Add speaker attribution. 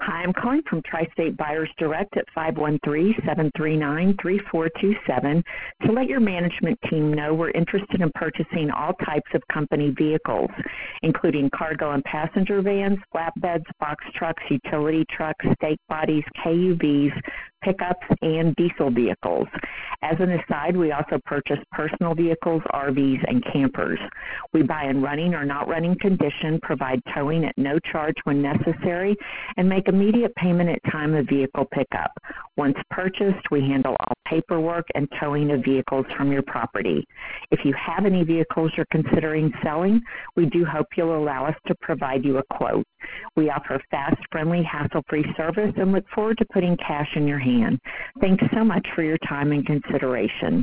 Speaker 1: Hi, I'm calling from Tri-State Buyers Direct at 513-739-3427 to let your management team know we're interested in purchasing all types of company vehicles, including cargo and passenger vans, flatbeds, box trucks, utility trucks, stake bodies, KUVs, pickups, and diesel vehicles. As an aside, we also purchase personal vehicles, RVs, and campers. We buy in running or not running condition, provide towing at no charge when necessary, and make immediate payment at time of vehicle pickup. Once purchased, we handle all paperwork and towing of vehicles from your property. If you have any vehicles you're considering selling, we do hope you'll allow us to provide you a quote. We offer fast, friendly, hassle-free service and look forward to putting cash in your hand. Thanks so much for your time and consideration.